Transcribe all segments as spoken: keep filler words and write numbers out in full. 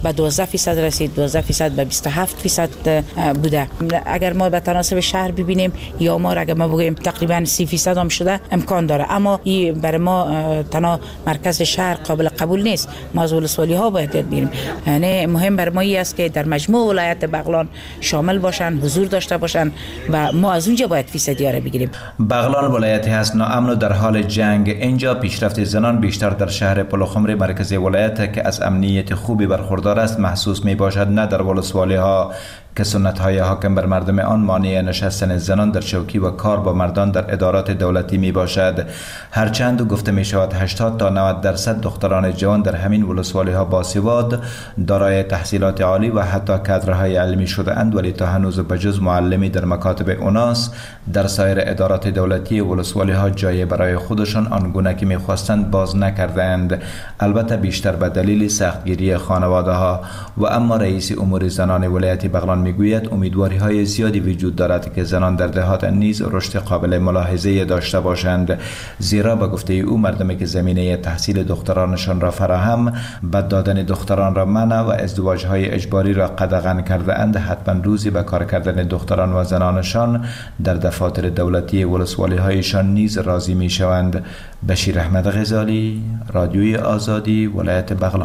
به دوازده درصد رسید، دوازده درصد به بیست و هفت درصد بوده. اگر ما به تناسب شهر ببینیم یا ما اگر ما بگیم تقریبا سی درصد هم شده امکان داره، اما این برای ما تنها مرکز شهر قابل قبول نیست. ما از ولسوالی ها باید ببینیم. یعنی مهم برای ما است که در مجموع ولایت بغلان شامل باشن، حضور داشته باشن و ما از اونجا باید فیصدی ها بگیریم. بغلان ولایتی هست ناامن و در حال جنگ. اینجا پیشرفت زنان بیشتر در شهر پلخمر مرکزی ولایت که از امنیت خوبی برخوردار است محسوس می باشد، نه در ولسوالی ها که سنت های حاکم بر مردم آن مانع نشستن زنان در چوکی و کار با مردان در ادارات دولتی می باشد. هرچند گفته می شود هشتاد تا نود درصد دختران جوان در همین ولسوالی ها باسواد، دارای تحصیلات عالی و حتی کادرهای علمی شده اند، ولی تا هنوز بجز معلمی در مکاتب اوناس در سایر ادارات دولتی ولسوالی ها جای برای خودشان آنگونه که می خواستند باز نکردند، البته بیشتر به دلیل سختگیری خانواده ها. و اما رئیس امور زنان ولایت بغلان میگوید امیدواری های زیادی وجود دارد که زنان در دهات نیز رشد قابل ملاحظه داشته باشند، زیرا به گفته او مردمی که زمینه تحصیل دخترانشان را فراهم، بد دادن دختران را منع و ازدواج های اجباری را قدغن کرده اند، حتما روزی به کار کردن دختران و زنانشان در دفاتر دولتی ولسوالی هایشان نیز راضی می شوند. بشیر احمد غزالی، رادیوی آزادی، ولایت بغلان.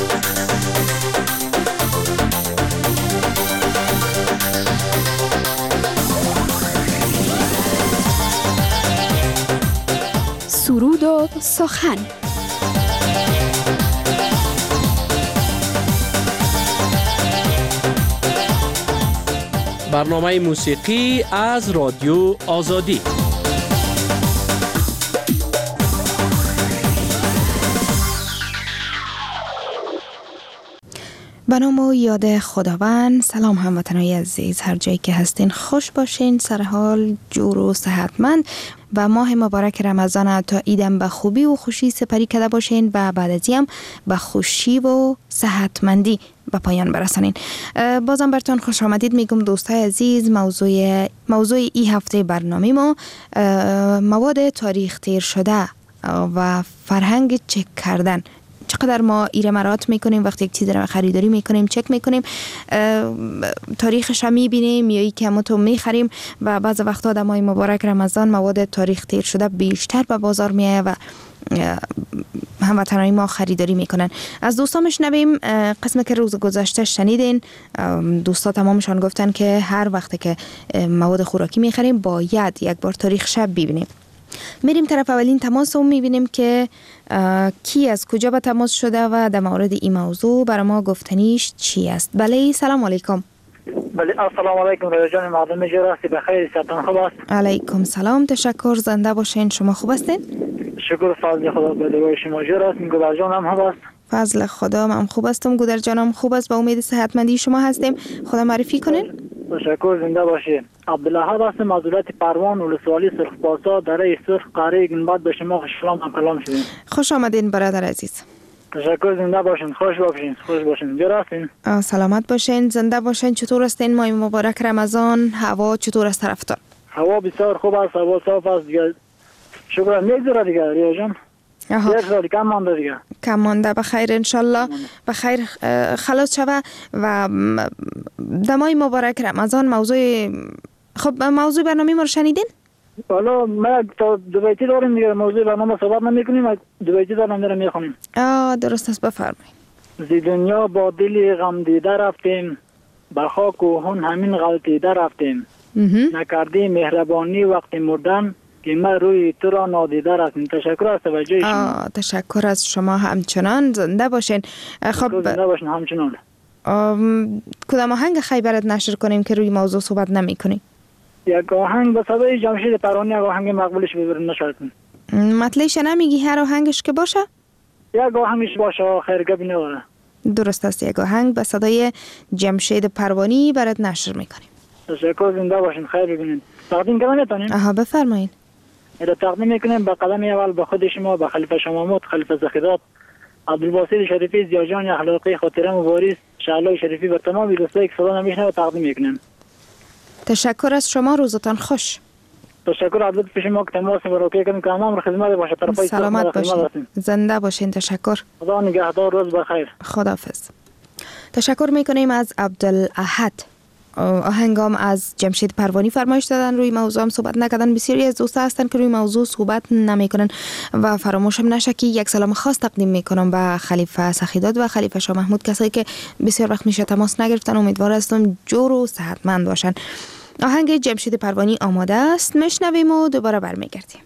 سرود و سخن. برنامه موسیقی از رادیو آزادی. به نام و یاد خداوند. سلام هموطنان عزیز، هر جایی که هستین خوش باشین، سر حال جور و صحتمند و ماه مبارک رمضان تا عیدم به خوبی و خوشی سپری کرده باشین و بعد از این به خوشی و صحتمندی به پایان برسانین. بازم براتون خوش آمدید میگم دوستای عزیز. موضوع موضوع این هفته برنامه ما مواد تاریخ تیر شده و فرهنگ چک کردن. چقدر ما ایره مرات میکنیم وقتی یک چیز رو خریداری میکنیم، چک میکنیم، تاریخش هم میبینیم یا ای که همه تو میخریم و بعض وقتا در ماه مبارک رمضان مواد تاریخ تیر شده بیشتر به بازار میایه و هموطنان ما خریداری میکنن. از دوستان میشنویم قسم که روز گذشته شنیدین، دوستا تمامشان گفتن که هر وقت که مواد خوراکی میخریم باید یک بار تاریخ شب ببینیم. میریم طرف اولین تماس رو میبینیم که کی از کجا به تماس شده و در مورد این موضوع برای ما گفتنیش چی است. بله سلام علیکم. بله السلام علیکم رضا جان، مردم جراسی بخیر، صحتان خوب است؟ علیکم سلام، تشکر، زنده باشین. شما خوب هستین؟ شکر فضل خدا به دوای شما جراست. گودر جان هم خوب است؟ فضل خدا من خوب هستم، گودر جانم خوب است، با امید صحتمندی شما هستیم. خدا معرفی کنین. تشکر، زنده باشید. عبدالله هستم از ولایت پروان، ولسوالی سرخپاسا، دره سرخ، قاره گنبد. به شما سلام و کلام شدیم. خوش آمدین برادر عزیز. تشکر، زنده باشین، خوش باشین، خوش باشین. جراستین؟ سلامت باشین، زنده باشین. چطور هستین؟ ماه مبارک رمضان هوا چطور است طرفتان؟ هوا بسیار خوب است، هوا صاف است دیگه. شکر. میگذره دیگه ریا جان. آها. دیگه کم مانده دیگه. کم مانده. بخیر انشالله بخیر خلاص شوه. و دمای مبارک رمضان موضوع خب موضوع برنامه ما رو شنیدین؟ حالا ما تا دو بیتی داریم دیگه، موضوع برنامه صحبت نمی‌کنیم، دو بیتی دارم میرم میخونیم. آه درست است، بفرمایید. زی دنیا با دلی غم دیده رفتیم، به خاک و خون همین غلطیده رفتیم. نکردی مهربانی وقتی مردن، که ما روی تو را نادیده رفتیم. تشکر از توجه شما. تشکر از شما همچنان. زنده باشین. خب زنده باشین همچنان. کدام آهنگ خیبرت نشر کنیم که روی موضوع صحبت نمی کنیم؟ یک آهنگ به صدای جمشید پروانی، یک آهنگ مقبولش بذاریم نشر کنیم. مطلعش نمیگی هر آهنگش که باشه؟ یک آهنگش باشه، خیر گبی نداره. درست است، یک آهنگ به صدای جمشید پروانی برات نشر میکنیم. تشکر، زنده باشین، خیر ببینید. تقدیم کردن میتونیم؟ آها بفرمایید. را تقدیم میکنیم به قدم اول به خود شما، به خلیفه شمامود، خلیفه زخیدات، عبدالباسط شریفی، زیاجان اخلاقی، خاطره مبارز، شعلای شریفی و تمام دوستایی که صدا نمیشنوه تقدیم میکنیم. تشکر از شما، روزتان خوش. تشکر از لطف شما که تماس مراکه کردین که امام خدمت باشه. طرفای سلامت باشین، زنده باشین. تشکر. خدا نگهدار، روز بخیر. خداحافظ. تشکر میکنیم از عبدالاحد. آهنگام از جمشید پروانی فرمایش دادن، روی موضوع هم صحبت نکردن. بسیاری از دوستا هستن که روی موضوع صحبت نمیکنن و فراموشم نشه که یک سلام خاص تقدیم میکنم به خلیفه سخیداد و خلیفه شاه محمود، کسایی که بسیار وقت میشه تماس نگرفتن. امیدوار هستم جور و صحتمند باشن. آهنگ جمشید پروانی آماده است، میشنویم و دوباره برمیگردیم.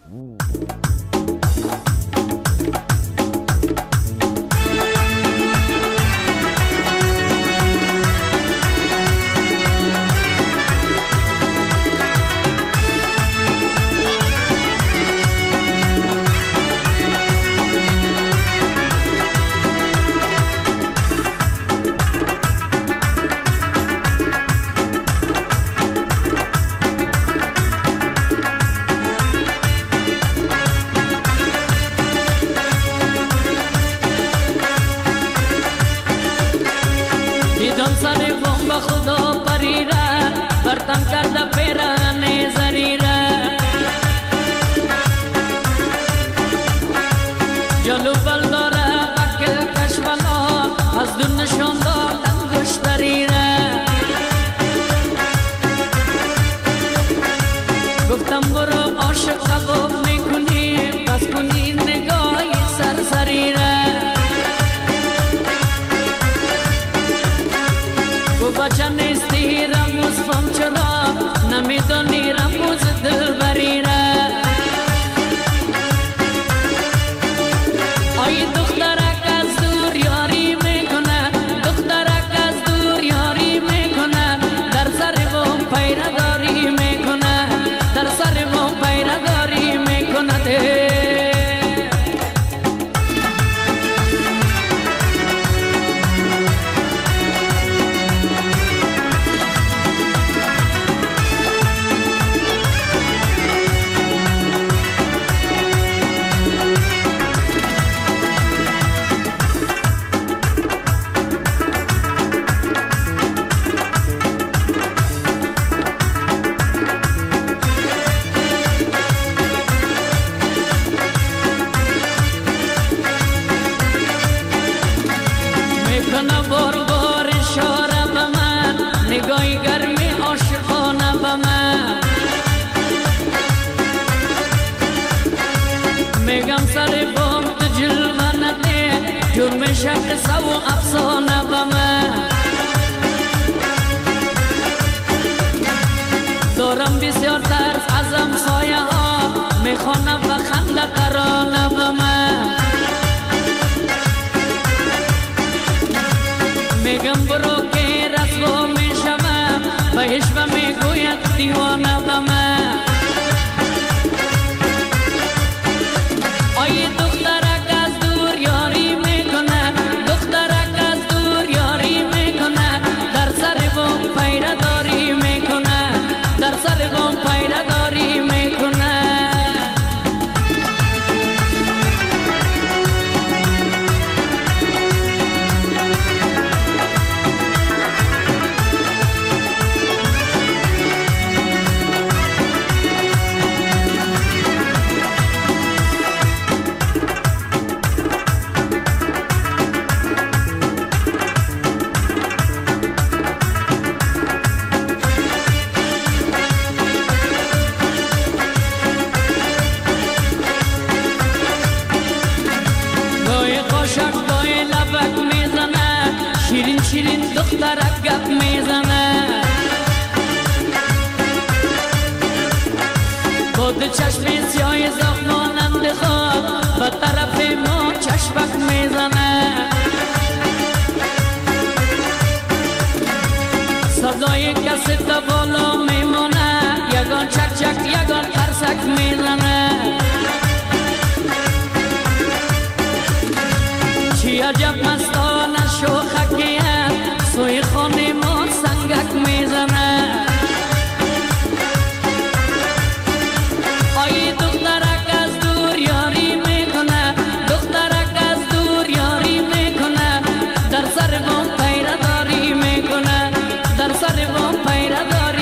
در سر بام پیره داری میکنه، در سر بام پیره داری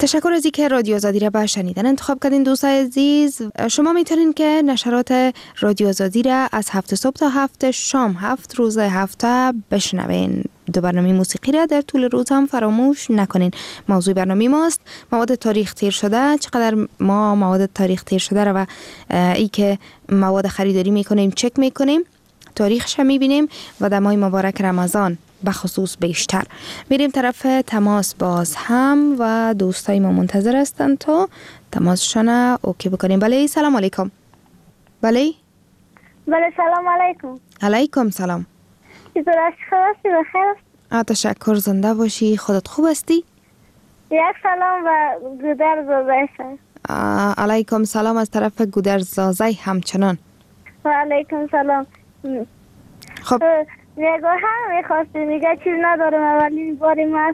تشکر از اینکه رادیو آزادی را به شنیدن انتخاب کردین دوستای عزیز. شما میتونین که نشرات رادیو آزادی را از هفت صبح تا هفت شام هفت روز هفته بشنوین. دو برنامه موسیقی را در طول روز هم فراموش نکنین. موضوع برنامه ماست مواد تاریخ تیر شده. چقدر ما مواد تاریخ تیر شده را و ای که مواد خریداری میکنیم چک میکنیم، تاریخش هم میبینیم و در ماه مبارک رمضان بخصوص بیشتر. میریم طرف تماس باز هم و دوستای ما منتظر هستن تا تماسشان اوکی بکنیم. بله سلام علیکم. بله بله سلام علیکم. علیکم سلام. چطور هستی؟ بخیر؟ تشکر، زنده باشی. خودت خوب هستی؟ یک سلام و گودرز زازای. علیکم سلام از طرف گودرز زازای همچنان. و علیکم سلام. خب نگاه هم میخواستی میگه چیز ندارم، اولین باری ما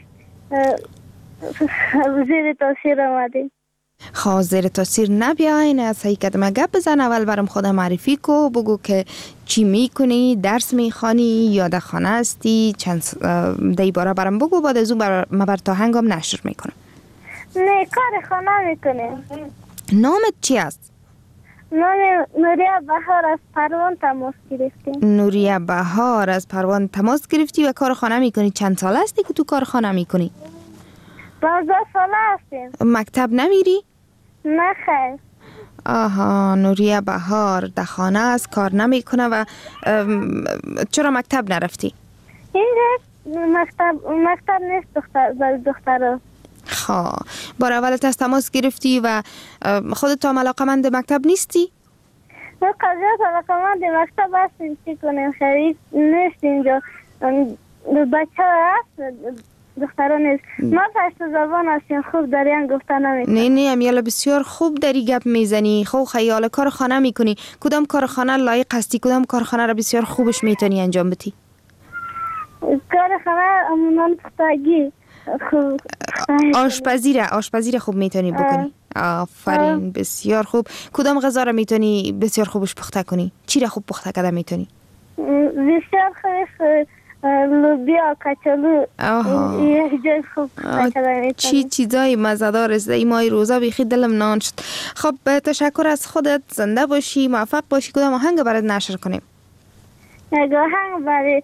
زیر تاثیر آمدیم. خواه زیر تاثیر نبیاین، از هی کدمه گپ بزن. اول برام خودم معرفی کو، بگو که چی میکنی، درس میخوانی یا در خانه هستی، چند دی باره برام بگو، بعد از اون بر ما بر تا هنگام نشر میکنم. نه کار خانه میکنیم. نامت چی است؟ نام نوریا بهار از پروان تماس گرفتیم. نوریا بهار از پروان تماس گرفتی و کار خانه میکنی. چند سال هستی که تو کار خانه میکنی؟ پانزده ساله هستیم. مکتب نمیری؟ نه خیر. آها، نوریا بهار در خانه است، کار نمیکنه. و چرا مکتب نرفتی؟ اینجا مکتب مکتب نیست دختر دخترها. خواه بار اولت از تماس گرفتی و خودت هم علاقمند مکتب نیستی؟ ما قضیت علاقمند مکتب هستیم، چی کنیم؟ خرید نیست اینجا، بچه هست دخترها نیست. ما پشت زبان هستیم، خوب داریم گفتن نمیکنم. نه نه امیالا بسیار خوب داری گپ میزنی. خوب خیال کار خانه میکنی. کدام کار خانه لایق هستی؟ کدام کار خانه را بسیار خوبش میتونی انجام بدی؟ کار خانه امونان پختگی خوب. آشپزی را آشپزی را خوب میتونی بکنی. آفرین، بسیار خوب. کدام غذا را میتونی بسیار خوبش پخته کنی؟ چی را خوب پخته کرده میتونی؟ بسیار خوب. لوبیا، کچالو، یک جای خوب پخته کرده میتونی. چی چیزای مزه‌دار است. این ماه روزا بیخی دلم نان شد. خب تشکر از خودت، زنده باشی، موفق باشی. کدام آهنگ برات نشر کنیم؟ یک آهنگ برای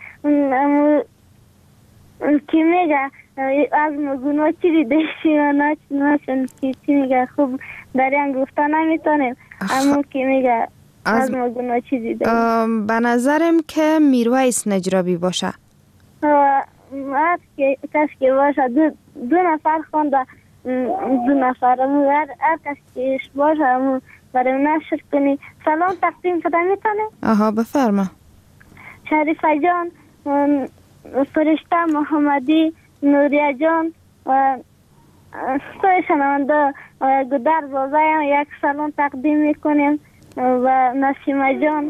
کی میگه از مگونا چی دیده شیوانات ناشن کی چی میگه خوب داریم گفتن نمیتونیم، اما کی میگه از مگونا چی دیده. به نظرم که میرویس نجرابی باشه. از کس که باشه دو, دو نفر خونده، دو نفر هر هر کس که باشه همون برای نشر کنی. سلام تقدیم کده میتونه؟ آها بفرما. شریفه جان، فرشته محمدی، نوریا جان و سوی شنونده گودر زازایم یک سلام تقدیم میکنیم و نسیمه جان.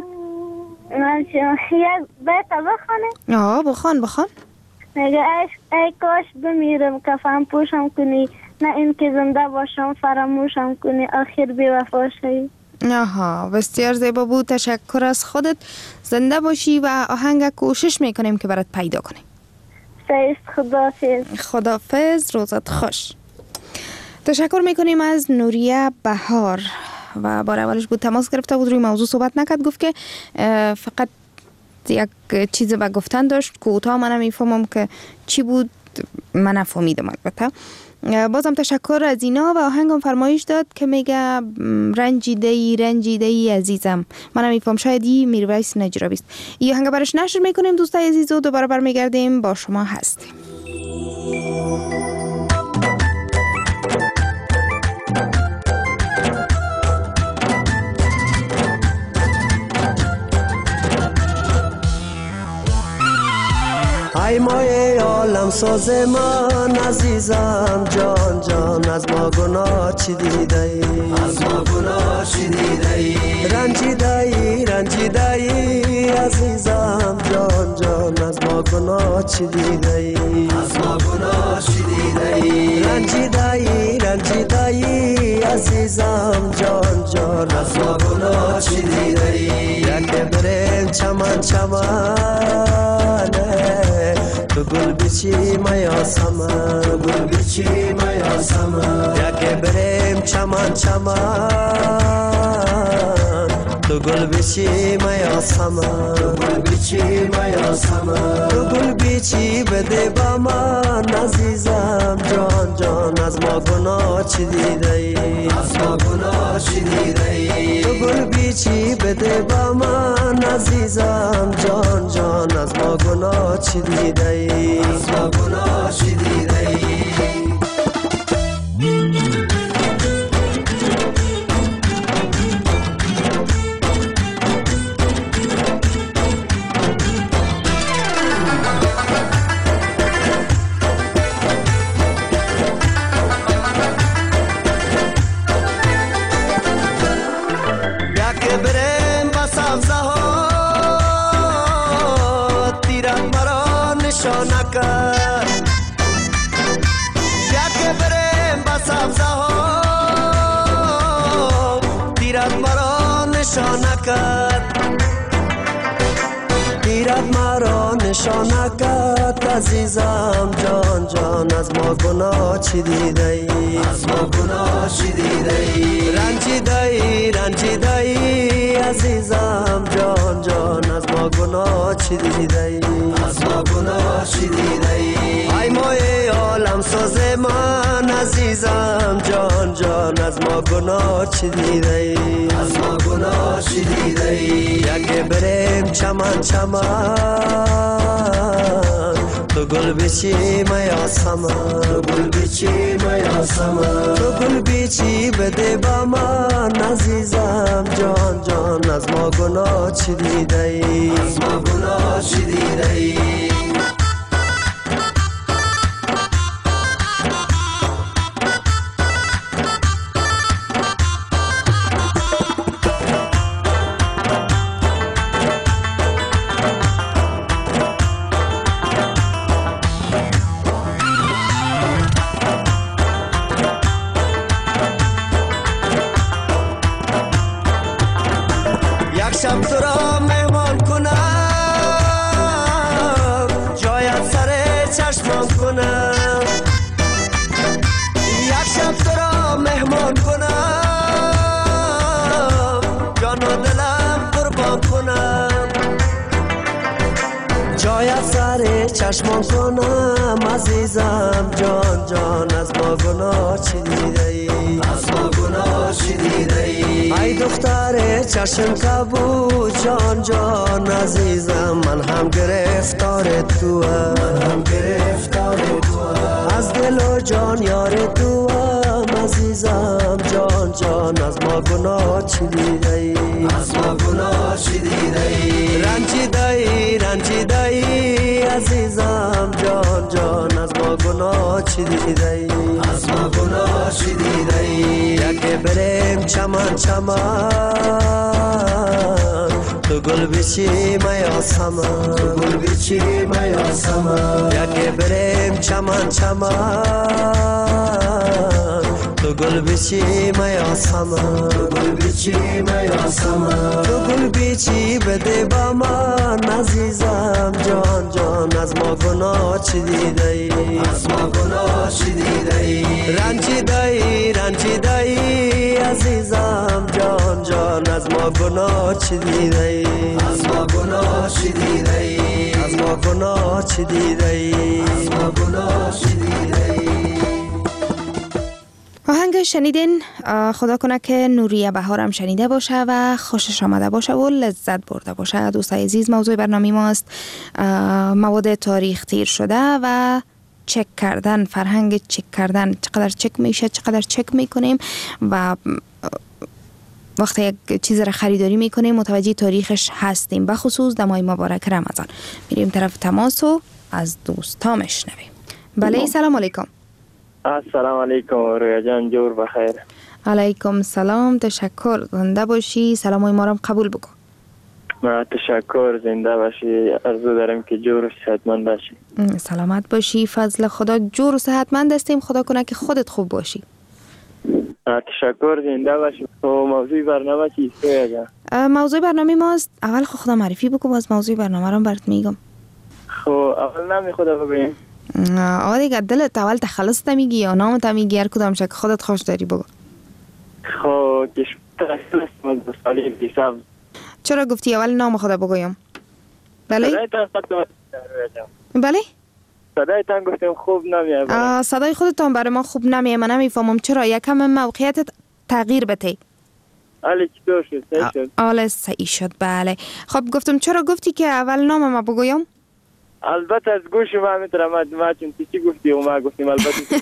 یک بیت بخونه؟ آه بخون بخون. میگه ای کاش بمیرم کفن پوشم کنی، نه این که زنده باشم فراموشم کنی، آخر بی وفا شوی. آها بسیار زیبا بود. تشکر از خودت، زنده باشی و آهنگ کوشش میکنیم که برات پیدا کنیم. سیست خدافز. خدافز، روزت خوش. تشکر میکنیم از نوریا بهار و بار اولش بود تماس گرفته بود، روی موضوع صحبت نکرد، گفت که فقط یک چیز به گفتن داشت کوتاه. من نمیفهمم که چی بود، من نفهمیدم. البته بازم تشکر از اینا و آهنگم فرمایش داد که میگه رنجیده ای رنجیده ای عزیزم. من نمیفهم، شاید این میرویس نجرابی است. این آهنگ برش نشر میکنیم دوستای عزیز و دوباره برمیگردیم با شما هستیم. ای مایه عالم ساز من عزیزم جان جان، از ما گناه چی دیده ای؟ از ما گناه چی دیده ای؟ رنجیده ای رنجیده ای عزیزم جان جان، از ما گناه چی دیده ای؟ از ما گناه چی دیده ای؟ رنجیده ای رنجیده ای عزیزم جان جان، از ما گناه چی دیده ای؟ یک بریم چمن چمن تو گل بیچی میاسم تو گل بیچی میاسم یکی بریم چمان چمان تو گل بیچی میاسم تو گل بیچی میاسم تو گل بیچی بده با من عزیزم جان جان از ما گناه چی دیده ای از ما گناه چی دیده ای تو گل بیچی بده با من عزیزم جان جان از ما گناه چی دیده ای از ما گناه چی دیده ای دیرت مرا نشانکت عزیزم جان جان از ما گناه چی دیده ای از ما گناه چی دیده ای رنجیده ای رنجیده ای عزیزم جان جان از ما گناه چی دیده ای از ما گناه چی دیده ای ای مای عالم ساز من عزیزم جان جان از ما گناه چی دیده ای از ما گناه چی دیده ای یکی بریم چمان چمان تو گل بیچی میاسم تو گل بیچی میاسم تو گل بیچی بده با من عزیزم جان جان از ما گناه چی دیده ای از ما گناه چی دیده ای شب تو را مهمان کنم جایت سر چشمان کنم یک شب تو را مهمان کنم جان و دلم قربان کنم جایت سر چشمان کنم عزیزم جان جان از ما گناه چی دیده ای از ما گناه چی دیده ای ای دختر چشم کبود جان جان عزیزم من هم گرفتار تو من هم گرفتار تو از دل و جان یار تو عزیزم جان جان از ما گناه چی دیده ای از ما گناه چی دیده ای رنجیده ای رنجیده ای عزیزم جان جان از ما گناه چی دیده ای از ما گناه چی دیده ای یکی بریم چمان چمان تو گل بیچی میاسم تو گل بیچی میاسم یکی بریم چمان چمان تو گل بیچی میاسم تو گل بیچی میاسم تو گل بیچی بده با من عزیزم جان جان از ما گناه چی دیده ای از ما گناه چی دیده ای رنجیده ای رنجیده ای عزیزم جان جان از ما گناه چی دیده ای از ما گناه چی دیده ای از ما گناه چی دیده ای از ما گناه چی دیده ای آهنگ شنیدین، خدا کنه که نوریه بهارم شنیده باشه و خوشش آمده باشه و لذت برده باشه. دوستای عزیز، موضوع برنامه ماست مواد تاریخ تیر شده و چک کردن، فرهنگ چک کردن، چقدر چک میشه، چقدر چک میکنیم و وقتی یک چیز را خریداری میکنیم متوجه تاریخش هستیم، بخصوص در ماه مبارک رمضان. میریم طرف تماس و از دوستا میشنویم. بله، سلام علیکم. السلام علیکم رویا جان، جور بخیر. علیکم سلام، تشکر، زنده باشی، سلامای ما را قبول بکن. ما تشکر، زنده باشی، عرضو دارم که جور و صحتمند باشی. سلامت باشی، فضل خدا، جور و صحتمند هستیم، خدا کنه که خودت خوب باشی. تشکر، زنده باشی. موضوع برنامه چیست رویا جان؟ موضوع برنامه ماست، اول خود خدا معرفی بکن، باز موضوع برنامه را برات میگم. خب اول نامی خدا بگویم. آقا دیگه دلت اول تخلص تمیگی یا نام تمیگی، هر کدام شک خودت خوش داری بگو. خب تخلص من دو سالی بیسم. چرا گفتی اول نام خدا بگویم؟ بله؟ بله؟ صدای تان گفتیم خوب نمیه. صدای خودتان برای ما خوب نمیه، من نمیفهمم چرا. یکم موقعیتت تغییر بده. آله چطور شد؟ صحیح شد. آله صحیح شد. بله. خب گفتم چرا گفتی که اول نام ما بگویم؟ البته از گوش ما میتونم ما چون چی گفتی و ما گفتیم البته.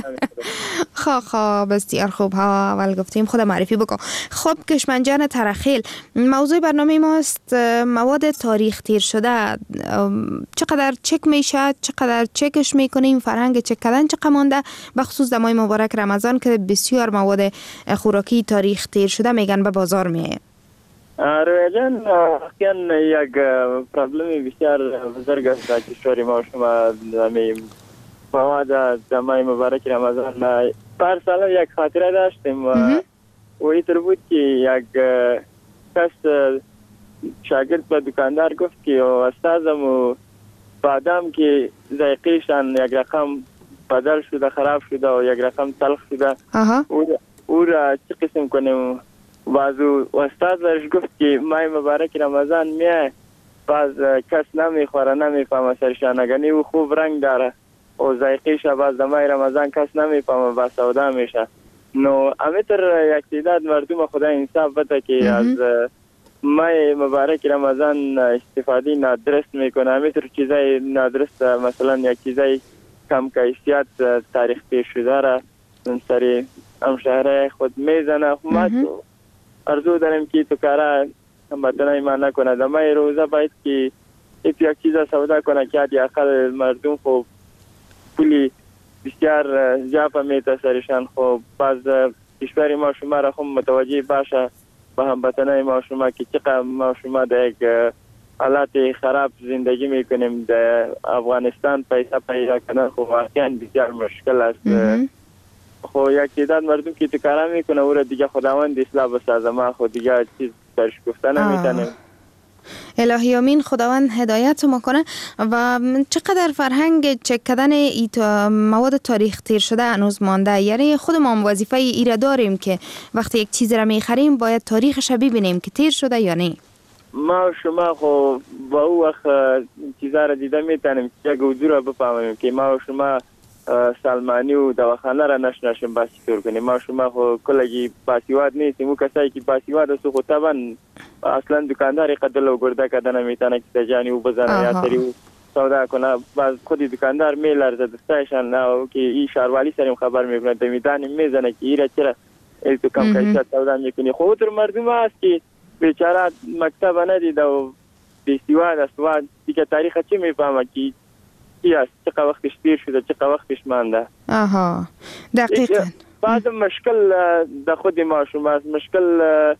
خب خب بسیار خوب. ها اول گفتیم خود معرفی بکن. خب کشمنجان ترخیل، موضوع برنامه ماست مواد تاریخ تیر شده. چقدر چک میشه، چقدر چکش میکنیم، فرهنگ چک کردن چقدر مانده، بخصوص در ماه مبارک رمضان که بسیار مواد خوراکی تاریخ تیر شده میگن به بازار میایه. رویا جان اخیراً یک پرابلم بسیار بزرگ است در کشور ما. شما همین مواد در ماه مبارک رمضان پارسال یک خاطره داشتیم و اینطور بود که یک کس شاگرد به دکاندار گفت که استادم و بادام که ذائقه‌شان یک رقم بدل شده، خراب شده و یک رقم تلخ شده، او را چه قسم کنیم؟ بعضو استاد ورش گفت که ماه مبارک رمضان میه، باز کس نمیخوره نمیفهمه سرشان اگنی و خوب رنگ داره و ذائقه‌ش باز در ماه رمضان کس نمیفهمه با سودا میشه. نو امیتر یک تعداد مردم خدا انصاف بده که از ماه مبارک رمضان استفاده نادرست میکنه. امیتر چیزای نادرست مثلا یک چیزای کم کیفیت تاریخ تیر شده را سری همشهره خود میزنه. ما ارزو داریم که تو کارا هموطنان ایمان نکنه. در ماه روزه باید که یک چیز سودا کنه که حتی اقل مردم خوب پولی بسیار زیاده میته سرشان. خب باز کشور ما شما را خب متوجه باشه به هموطنان ما شما که چقدر ما شما در یک حالات خراب زندگی میکنیم. در افغانستان پیسه پیدا کردن خب واقعا بسیار مشکل است. خب یک تعداد مردم که تو کارا میکنه او را دیگه خداوند اصلاح بسازه. ما خود دیگه چیز برش گفته نمیتونیم. الهی آمین، خداوند هدایت ما کنه. و چقدر فرهنگ چک کردن مواد تاریخ تیر شده هنوز مانده؟ یعنی خود ما وظیفه ای را داریم که وقتی یک چیز را میخریم باید تاریخش را ببینیم که تیر شده یا نه. ما شما خب با او وقت چیزا را دیده میتونیم یک وضوع را بفهمیم که ما شما سلمانی و دواخانه را نشناشیم باسی طور کنیم. ما شما خو کلگی باسیواد نیستیم. او کسایی که باسیواد است خود طبعا اصلا دکانداری قدل و گرده کردن نمیتونه که تجانی او بزنه یا سری او سودا کنه. باز خودی دکاندار میلرزه دستایشان نه که این شاروالی سریم خبر میکنه دمیدانی میزنه که ایره چرا ای تو کم کیفیت سودا میکنی. خود در مردم هست که بیچاره مکتب ندیده و باسیواد است و دیگه تاریخ چی میفهمه که چی است، چقدر وقتش تیر شده، چقدر وقتش مانده. آها دقیقاً. بعد مشکل در خود ما شما مشکل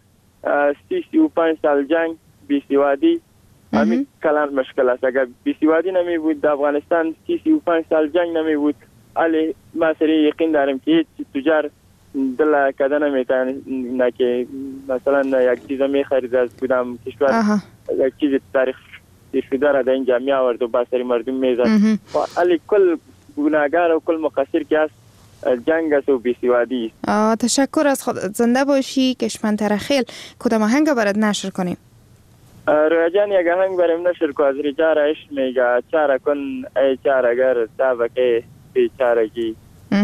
سی سی و پنج سال جنگ بیسیوادی همین کلان مشکل است. اگر بیسیوادی نمی بود در افغانستان سی سی و پنج سال جنگ نمی بود علی ما سری یقین دارم که هیچ تجار دل کردن نمیتونه نه که مثلا یک چیز می خرید از کدام کشور یک چیز تاریخ شده را در این جامعه آورد و با سری مردم میزد. علی کل گناهگار و کل مقصر که است جنگ است و بیسیوادی است. تشکر از خود. زنده باشی کشمن ترخیل. کدام آهنگ برات نشر کنیم؟ رویا جان یک آهنگ بریم نشر کو از رجار عشق میگه چاره کن ای چارهگر تابکه بیچارگی.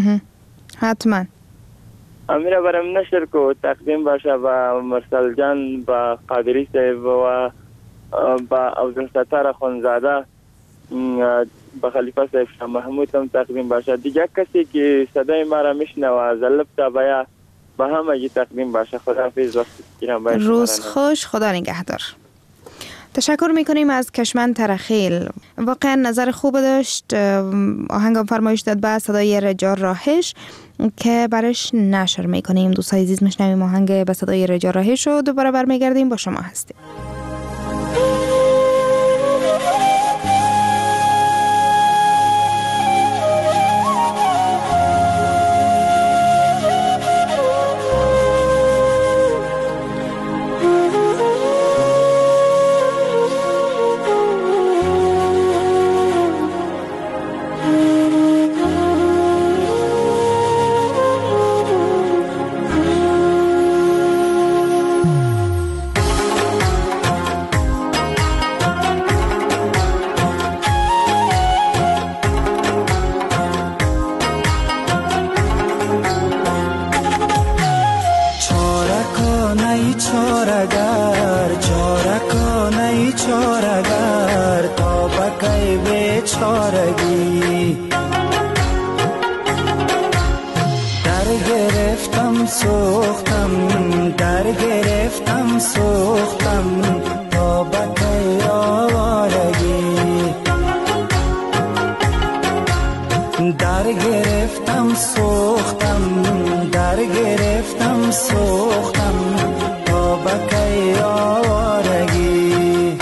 حتما امیره بریم نشر کو تقدیم باشه با مرسل جان، با قادری صاحب و با عبدالستار خونزاده، با خلیفه صاحب شاه محمود هم تقدیم باشه. دیگه کسی که صدای ما را میشنوه از لب تا بیا با همگی تقدیم باشه. خداحافظ. وقت گیرم باید. روز خوش. خدا نگهدار. تشکر میکنیم از کشمن ترخیل. واقعا نظر خوب داشت. آهنگم فرمایش داد به صدای رجار راهش که برش نشر میکنیم. دوستای عزیز میشنویم آهنگ به صدای رجار راهش رو دوباره برمیگردیم با شما هستیم. Mm-hmm. بیچارگی. در گرفتم سوختم، در گرفتم سوختم تا بکی آوارگی. در گرفتم سوختم، در گرفتم سوختم تا بکی آوارگی.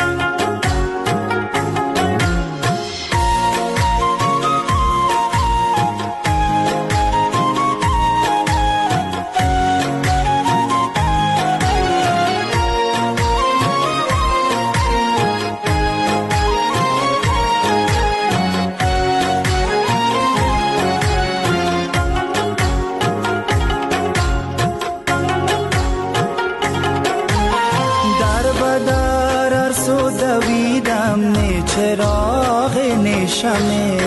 چراغ نشمه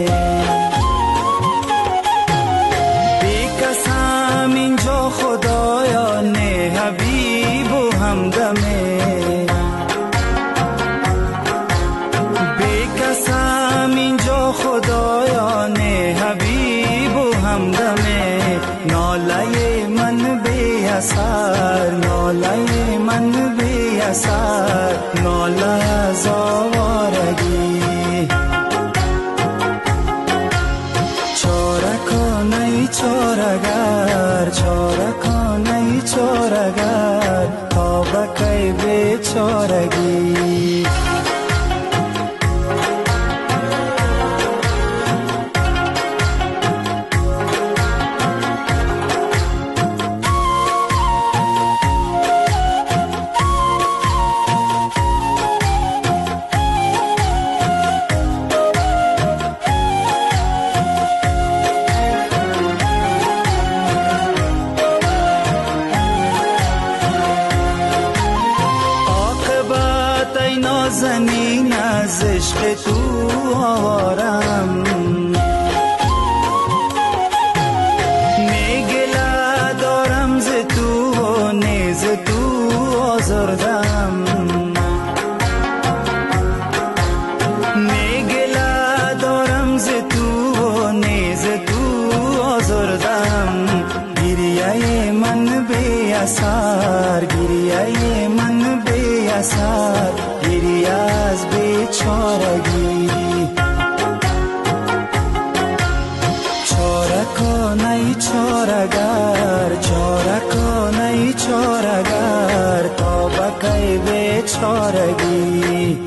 بی کسم اینجا خدایا نه حبیب و همدمه. بی کسم اینجا خدایا نه حبیب و همدمه. ناله من بی اثر، ناله من بی اثر، ناله از آوارگی. چارکانه چارگر، چارکانه چارگر تا بکی بیچارگی. زمین از عشق تو آوارم، میگله دارم ز تو و نیز تو آزردم. میگله دارم ز تو و نیز تو آزردم. گریه من بی اثر، گریه من بی اثر، گریه از بیچارگی. چارکانه چارگر، چارکانه چارگر تا بکی بیچارگی.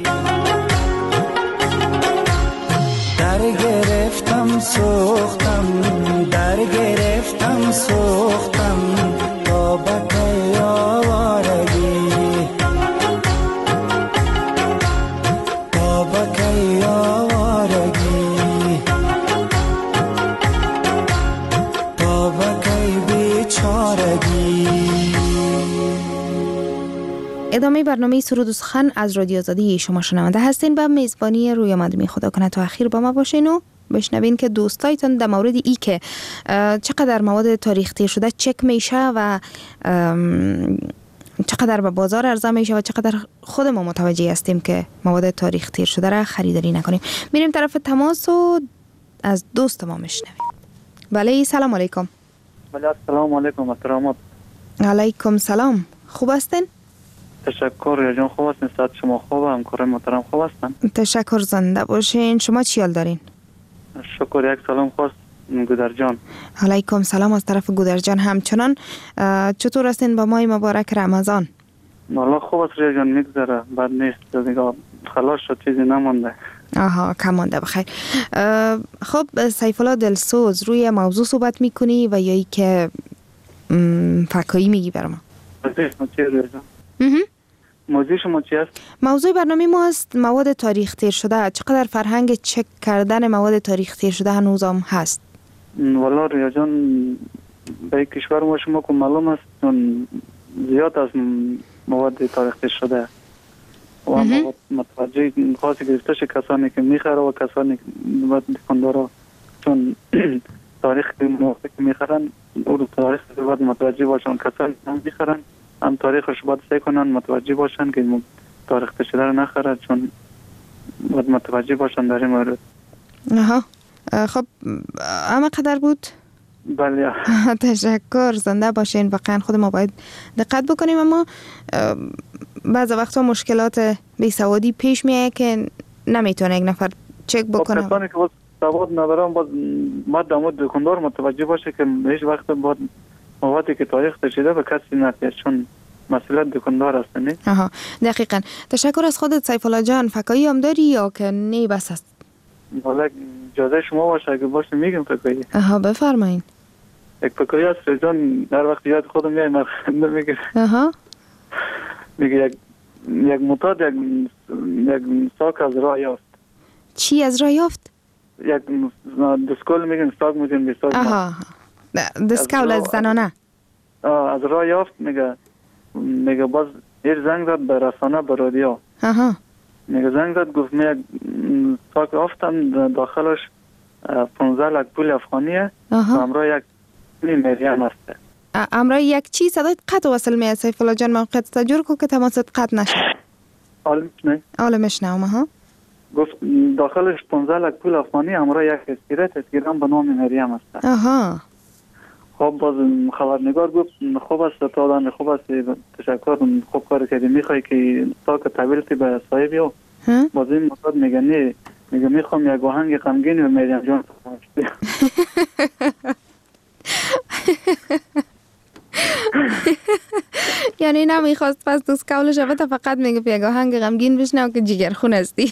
در گرفتم سوختم، در گرفتم سوختم تا بکی آوارگی. ادامه برنامه سرود و سخن از رادیو آزادی شما شنونده هستین. به میزبانی روی آمدمی خدا کنه تا اخیر با ما باشین و بشنوین که دوستایتون در مورد ای که چقدر مواد تاریخ تیر شده چک میشه و چقدر به بازار عرضه میشه و چقدر خود ما متوجه هستیم که مواد تاریخ تیر شده را خریداری نکنیم. میریم طرف تماس و از دوست ما میشنویم. بله سلام علیکم. بله سلام علیکم محترمات. علیکم سلام. خوب هستین؟ تشکر یا جان خوب هستین. ساعت شما خوب، همکار محترم خوب هستن. تشکر زنده باشین. شما چی حال دارین؟ شکر. یک سلام خاص گودرجان. علیکم سلام از طرف گودرجان همچنان. چطور هستین با ماه مبارک رمضان؟ والله خوب است ریا جان، میگذره، بد نیست دیگه، خلاص شد، چیزی نمونده. آها کمانده بخیر. خب سیف الله دلسوز روی موضوع صحبت میکنی و یا ای که فکایی میگی برام؟ موضوع شما چی است؟ موضوع برنامه ما است مواد تاریخ تیر شده. چقدر فرهنگ چک کردن مواد تاریخ تیر شده هنوز هم هست؟ والا ریا جان به کشور ما شما که معلوم است چون زیاد از مواد تاریخ تیر شده و ما متوجه خاصی گرفتش کسانی که میخره و کسانی که دکاندارا چون تاریخ موقع که میخرن او تاریخ باید متوجه باشن، کسانی هم میخرن هم تاریخش باید سعی کنن متوجه باشن که تاریخ شده رو نخره، چون باید متوجه باشن در این مورد. آها خب اما قدر بود؟ بله. تشکر، زنده باشین. واقعا خود ما باید دقت بکنیم، اما بعض وقتا مشکلات بیسوادی پیش میاد که نمیتونه یک نفر چک بکنه. کسانی که باز سواد ندارن باز مدام دکاندار متوجه باشه که هیچ وقت باید موادی که تاریخ شده به کسی نتیه، چون مسئولیت دکاندار است. نه؟ آها دقیقاً. تشکر از خودت سیف الله جان. فکایی هم داری یا که نه بس است؟ والا اجازه شما باشه اگه باشه میگم فکایی. آها بفرمایید. یک فکایی است جان، در وقت یاد خودم میای مرخنده میگه. آها میگه یک یک معتاد یک یک ساک از راه یافت. چی از راه یافت؟ یک دسکول میگن ساک میگن به ساک. آها دسکول از زنانه. آه از راه یافت. میگه میگه باز هر زنگ داد به رسانه به رادیو. آها میگه زنگ داد گفت میگه ساک افتم داخلش پانزده لک پول افغانیه. همراه یک مریم است. امرای یک چی صدای قطع وصل میاد سیف الله جان، موقع تجربه کو که تماست قطع نشه. عالمش نه عالمش نه. ها گفت داخلش پانزده لک پول افغانی همراه یک اسکیرت اسکیرم به نام مریم است. آها خب باز خبرنگار گفت خوب است تا دادن، خوب است، تشکر، خوب کار کردی، میخوای که ساک تحویل به صاحبی و باز این مطلب میگه نه، میگه میخوام یک آهنگ غمگین و مریم جان. یعنی نمیخواست پس دوست کولش تا فقط میگه یک آهنگ غمگین بشنو که جیگرخون هستی.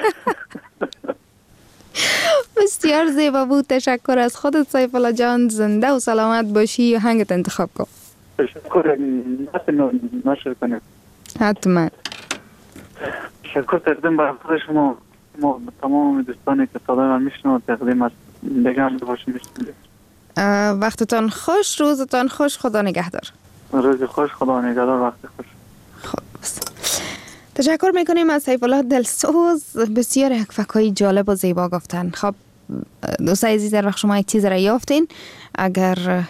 بسیار زیبا بود. تشکر از خودت سیف الله جان. زنده و سلامت باشی و آهنگت انتخاب کن. تشکر. نشر کنیم حتما. تشکر تقدیم بر خود شما. ما تمام دوستانی که صدای من میشنو تقدیم از بگم باشیم. وقتتان خوش، روزتان خوش، خدا نگهدار. روز خوش، خدا نگهدار، وقت خوش. خب تشکر میکنیم از سیف الله دلسوز. بسیار یک فکایی جالب و زیبا گفتن. خب دوستای عزیز، در وقت شما یک چیز را یافتین، اگر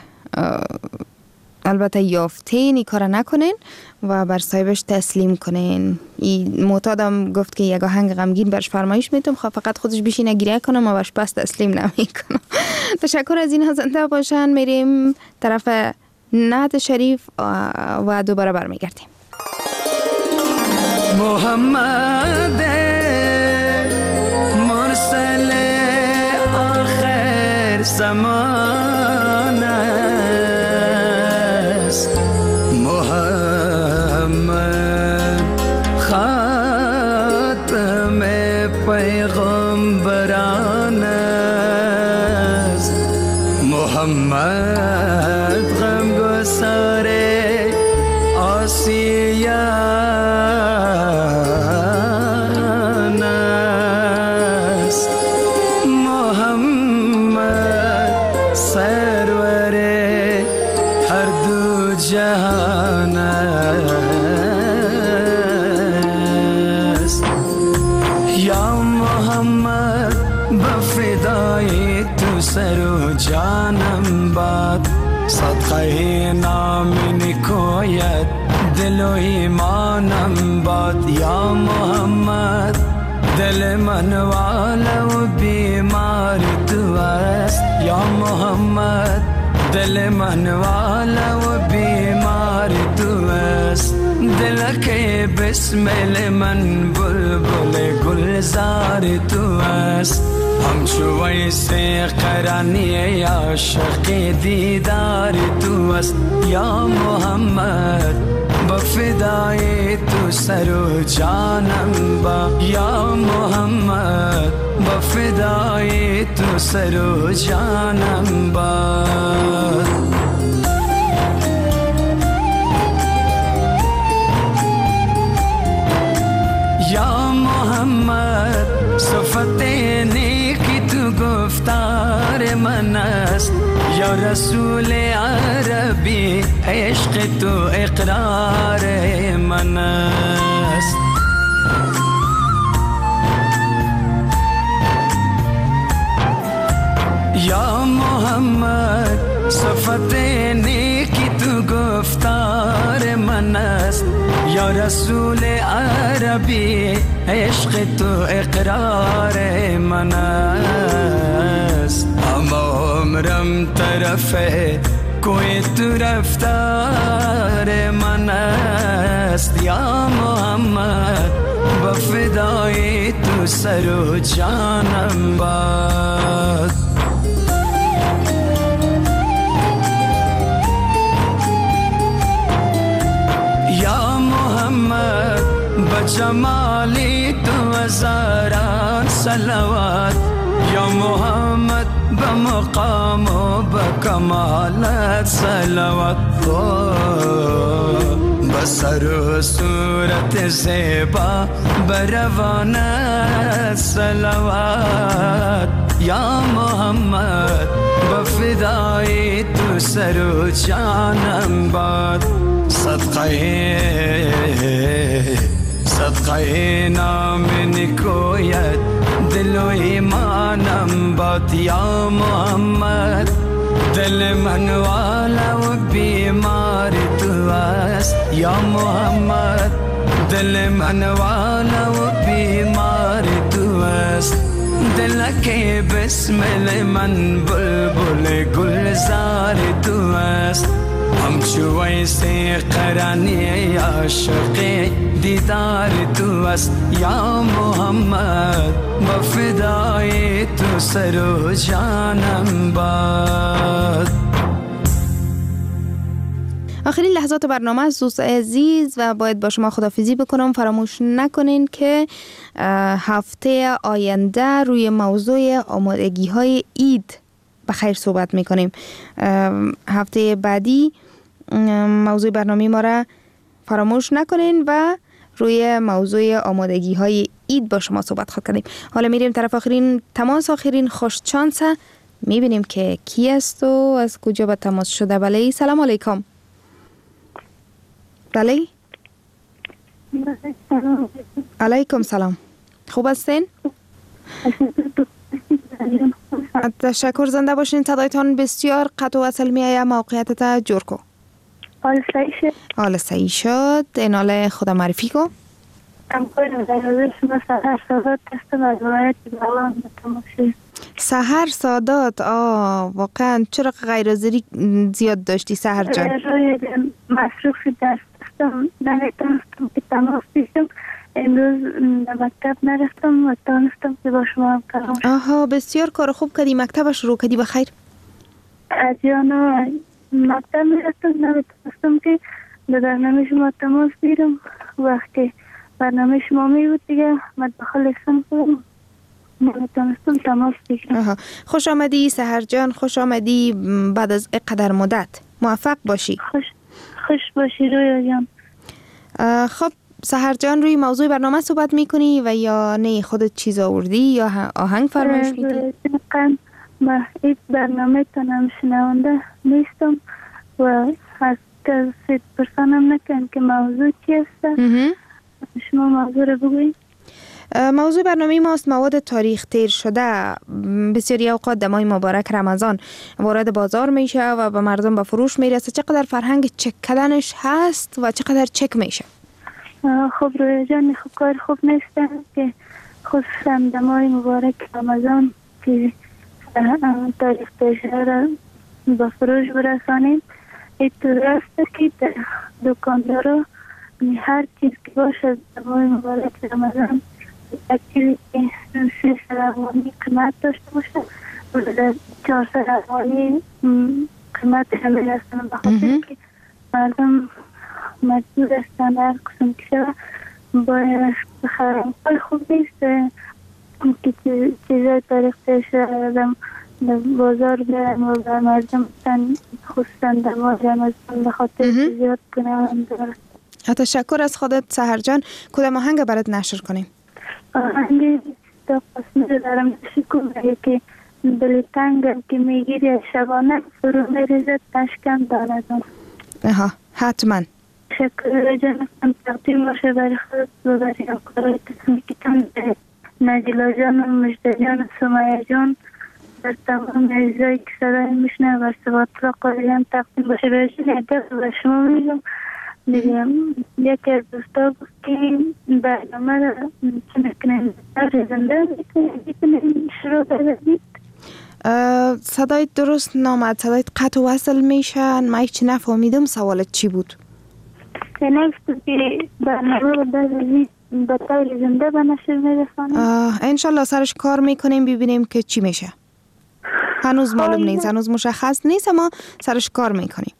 البته یافتین این کار نکنین و بر صاحبش تسلیم کنین. این معتادم گفت که یک آهنگ غمگین برش فرمایش میتونم، خب فقط خودش بشینه گریه کنم و برش پس تسلیم نمیکنم. تشکر از این زنده باشن. میریم طرف نعت شریف و دوباره برمیگردیم. محمد مرسل آخر زمان است، محمد خاتم پیغمبران است، محمد غمگسار آسیان است، محمد سرور هر دو جهان است. یا محمد بفدای تو سر و جانم باد، صدقه نام نکویت دل و ایمانم باد. یا محمد دل من والا و بیمار تو است، یا محمد دل من والا و بیمار تو است. دل که بسمل من بلبل گلزار تو است، همچو ویسه قرنی عاشق دیدار تو است. یا محمد بفدای تو سر و جانم با، یا محمد بفدای تو سر و جانم با. یا محمد صفت نیکی تو گفتار من است، یا رسول عربی عشق تو اقرار من است. یا محمد صفت نیکی تو گفتار من است، یا یا رسول عربی عشق تو اقرار من است اما عمرم طرف کوی تو رفتار من است یا محمد با فدای تو سر و جانم باد یا محمد با جمالی تو هزاران صلوات یا محمد با مقام و با کمالت صلوات با سر و صورت زیبا بروانت صلوات یا محمد با فدای تو سر و جانم باد صدقه صدقه نام نکویت دل و ایمانم باد یا محمد دل من والا و بیمار تو است یا محمد دل من والا و بیمار تو است دل که بسمل من بلبل گلزار تو است همچو ویسه قرانی عاشق دیدار تو است یا محمد با فدای تو سر و جانم باد. آخرین لحظات برنامه است دوست عزیز و باید با شما خداحافظی بکنم. فراموش نکنین که هفته آینده روی موضوع آمادگی های عید بخیر صحبت میکنیم. هفته بعدی موضوع برنامه ما را فراموش نکنین و روی موضوع آمادگی های عید با شما صحبت خواهد کردیم. حالا میریم طرف آخرین تماس. آخرین خوش چانس میبینیم که کی است و از کجا به تماس شده. بله سلام علیکم. بله علیکم سلام. خوب هستین؟ تشکر. زنده باشین. صدایتان بسیار قطع و وصل میآید. موقعیتت جور کو. حال صحیح شد. حال صحیح شد. این حال خدا معرفی کو. ام خودم در شما سهر سادات هستم از ولایت بغلان تماشی. سهر سادات. آه واقعا چرا غیرحاضری زیاد داشتی سهر جان؟ روی مصروفی درس داشتم نمیتونستم که تماس بگیرم. امروز مکتب نرفتم و تانستم که با شما هم کلام. آها بسیار کار خوب کردی. مکتب شروع کردی بخیر؟ از یانا مکتب میرفتم نمیتونستم که به برنامه شما تماس بگیرم. وقتی برنامه شما می بود دیگه من داخل اسم کنم نمیتونستم تماس بگیرم. آها خوش آمدی سهر جان. خوش آمدی بعد از اینقدر مدت. موفق باشی. خوش خوش باشی رویا جان. خب سهر جان روی موضوع برنامه صحبت میکنی و یا نه خودت چیز آوردی یا آهنگ فرمایش میدی؟ من این برنامه تنم شنونده نیستم و از کسی پرسانم نکن که موضوع چی است. شما موضوع رو بگویید. موضوع برنامه ماست مواد تاریخ تیر شده. بسیاری اوقات در ماه مبارک رمضان وارد بازار میشه و به مردم به فروش میرسه. چقدر فرهنگ چک کردنش هست و چقدر چک میشه؟ خب روی جان خب کار خوب نیست که خصوصا در ماه مبارک رمضان که تاریخ تیر شده را به فروش برسانیم. این درست که دکاندارا هر چیز که باشه در ماه مبارک رمضان یک چیزی که سه افغانی قیمت داشته باشه و چهارصد افغانی قیمت همه رسانه به خاطر که مردم مجبور هستند هر قسم که شده باید بخرم. کار خوب نیست که چیزای تاریخ تیر شده در بازار برن و به مردم خصوصا در ماه رمضان به خاطر زیاد گناه دارد. تشکر از خودت سهر جان. کدام آهنگ برات نشر کنیم؟ آهنگ تا قسمی رو دارم شکونه که دل تنگم که میگیری شبانه فرو میریزد تشکم داندم. آها حتما. شکر جانم تقدیم باشه برای خود و برای همکارای قسمی که تن نجلا جان و مجده جان و سمیه جان در تمام عزیزایی که صدای میشنه و ثبات را قالی هم تقدیم باشه برای جان ادب و شما میگم دیگه یکی از دوستا گفت که برنامه را چه میکنیم زنده میکنیم شروع بزنید. صدایت درست نامد، صدایت قطع و وصل میشه. من هیچ نفهمیدم سوالت چی بود. نگفت که برنامه را بزنید به طور زنده به نشر میرسانیم. انشالله سرش کار میکنیم ببینیم که چی میشه. هنوز معلوم نیست، هنوز مشخص نیست، اما سرش کار میکنیم.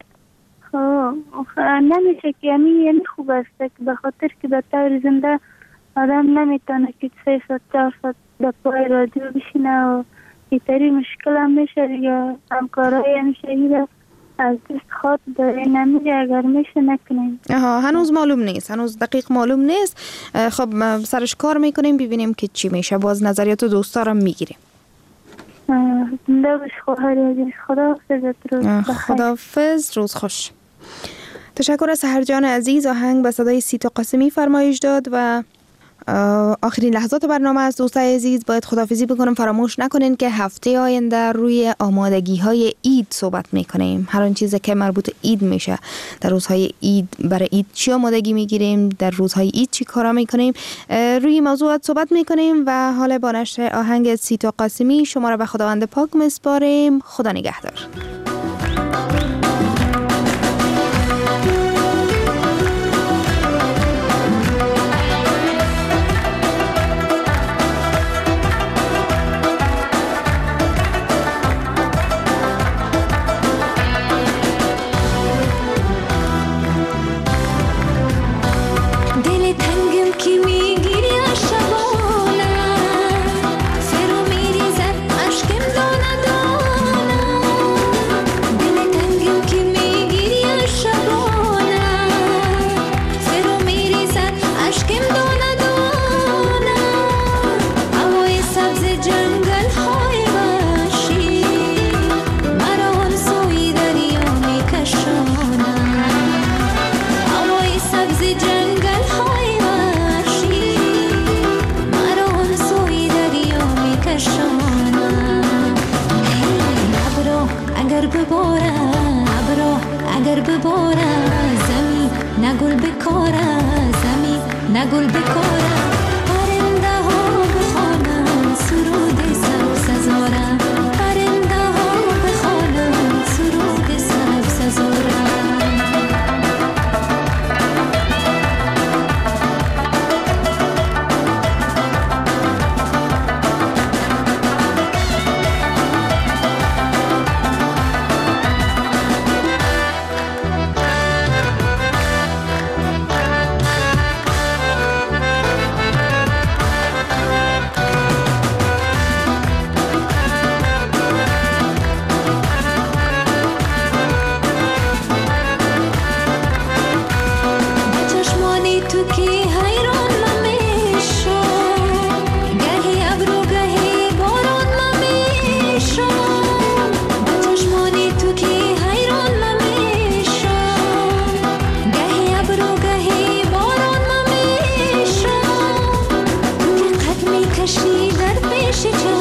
خب نمیشه که یعنی یعنی خوب است که به خاطر که به طور زنده آدم نمیتونه که سه ساعت چهار ساعت به پای رادیو بشینه و اینطوری مشکل هم میشه یا همکارای همیشگی از دست خود داره نمیره اگر میشه نکنیم. آها هنوز معلوم نیست، هنوز دقیق معلوم نیست. خب سرش کار میکنیم ببینیم که چی میشه. باز نظریات دوستا رو میگیریم. زنده باش خواهر عزیز. خداحافظ. روز خداحافظ، روز خوش. تشکر از سحر جان عزیز. آهنگ به صدای سیتا قاسمی فرمایش داد و آخرین لحظات برنامه از دوستای عزیز باید خداحافظی بکنم. فراموش نکنین که هفته آینده روی آمادگی های عید صحبت میکنیم. هر آن چیزی که مربوط عید میشه، در روزهای عید برای عید چی آمادگی میگیریم، در روزهای عید چی کارا میکنیم، روی موضوعات صحبت میکنیم و حالا با نشر آهنگ سیتا قاسمی شما را به خداوند پاک میسپاریم. خدا نگهدار. نگل بکاره زمین نگل بکاره پرنده ها بخوانن سرود سبز سزاره پرنده ها بخوانن سرود سبز سزاره she